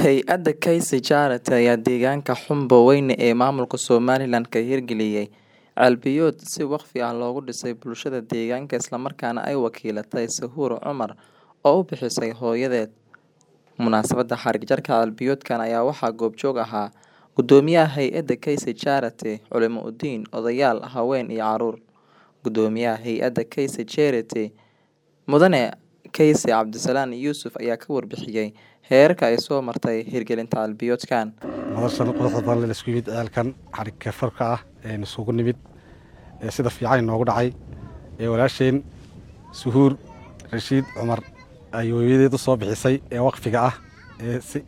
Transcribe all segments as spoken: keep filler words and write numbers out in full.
Hay'adda Kayse Charity ayaa deegaanka Xumbo Weyne ee maamulka Somaliland ka hirgeliyay ceel-biyood si waqfi ah loogu dhisay bulshada deegaanka isla markaana ay wakiilatay Sahur Cumar oo u bixisay hooyadeed. Munaasabadda xarig jarka ceel-biyoodkan ayaa waxaa goobjoog ahaa Gudoomiyaha Hay'adda Kayse Charity, culimo u diin, odayaal, haween iyo caruur. Gudoomiyaha Hay'adda Kayse Charity, Mudane Kayse Cabdisalaan Yuusuf ayaa ka warbixiyay heerarka ay soo martay hirgelinta ceel-biyoodkan. noloshan quruxda badan la isku yimid ceelkan xarigga farka ah ee isugu nimid ee sida fiican inoogu dhacay ee walaasheen Suhuur Rashiid Cumar ay hooyadeed u soo bixisay ee waqfiga ah ee si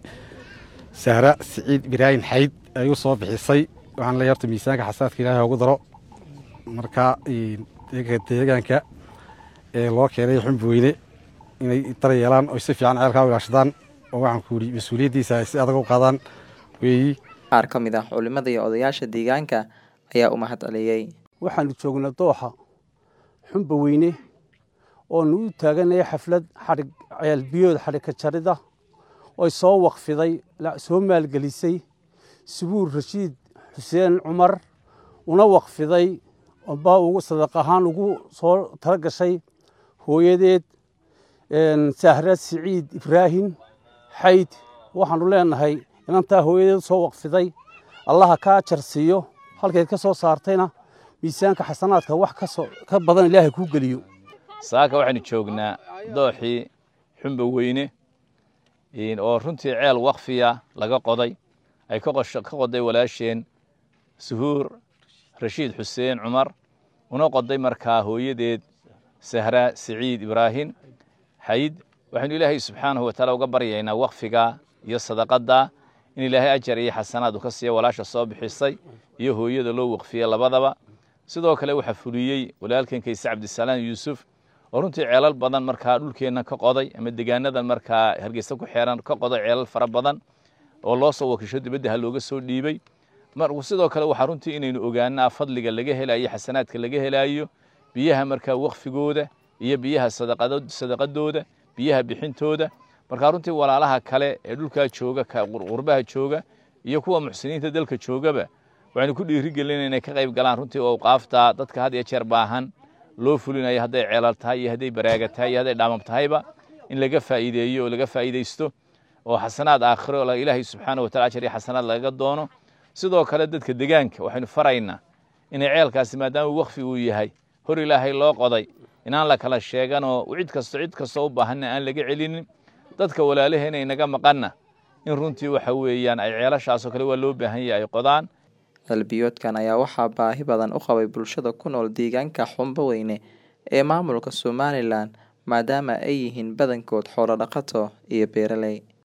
Sahra Siciid Ibraahin Xayd ay u soo bixisay waxaan la yarto miisaanka xasaadka Ilaahay ugu daro marka deegaanka ee loo keenay Xumbo Weyne inay daryeelaan oo si fiican ceelka u ilaashadaan oo waxaan ku yiri mas'uuliyadiisa ay si adag u qaadaan weeyi. Qaar ka mid ah culimada iyo odayaasha deegaanka ayaa u mahadceliyay. waxaanu joognaa dooxa Xumbo Weyne oo nu taaganay xaflad xarig ceel-biyood xarig ka jarida oo soo waqfiday la soo maalgelisay Suhuur Rashiid Xuseen Cumar una waqfiday oo baa ugu sadaq ahaan ugu soo talagashay hooyadeed een Sahra Siciid Ibraahin Xayd. waxaanu leenahay inantaa hooyadeed soo waqfiday Allah ka jarsiyo halkeed ka soo saartayna miisaanka xasanaadka wax ka soo ka badan Ilaahay ku galiyo. saaka waxaanu joognaa dooxii Xumbo Weyne in oo runtii ceel waqfiya laga qoday ay ka qosho ka qoday walaasheen Suhuur Rashiid Xuseen Cumar una qoday markaa hooyadeed Sahra Siciid Ibraahin Xayd. waxaanu Ilaahay subxaanahu wa ta'aala uga baryaynaa waqfiga iyo sadaqada in Ilaahay ajar iyo xasanaad u ka siiyo walaasha soo bixisay iyo hooyada loo waqfiyay labadaba. sidoo kale waxa fuliyay walaalkeen Kayse Cabdisalaan Yuusuf oo runtii ceelal badan markaa dhulkeena ka qoday ama deegaanadan markaa Hargeysa ku xeeran ka qoday ceelal fara badan oo loo soo wakiisho dibadda looga soo dhiibay. marka sidoo kale waxa runtii inaynu ogaanaa fadliga laga helayo xasanaadka laga helayo biyaha markaa waqfigooda iyo biyaha sadaqadooda sadaqadooda biyaha bixintooda. marka runtii walaalaha kale ee dhulka jooga ka qurbaha jooga iyo kuwa muxsiniinta dalka joogaba waxaan ku dhiirigelinaynaa inay ka qayb galaan runtii oo qaafta dadka had iyo jeer baahan loo fulinayo haday ceelal tahay iyo haday baraaga tahay iyo haday dhaamam tahayba in laga faa'iideeyo oo laga faa'iideysto oo xasanaad aakhiro oo Ilaahay subxaanahu wa ta'aala ajri xasanaad laga doono. sidoo kale dadka deegaanka waxaynu faraynaa in ceelkaasi maadaama waqfi uu yahay hor Ilaahay loo qoday inaan la kala sheegan oo cid kasto cid kasto u baahan aan laga celinin dadka walaalaheena inaga maqana in runtii waxa weeyaan ay ceelashaas oo kale waa loo baahan yahay ay qodaan. ceel-biyoodkan ayaa waxaa baahi badan u qabay bulshada ku nool deegaanka Xumbo Weyne ee maamulka Somaliland maadaama ay yihiin badankood xoolo dhaqato iyo beeraley.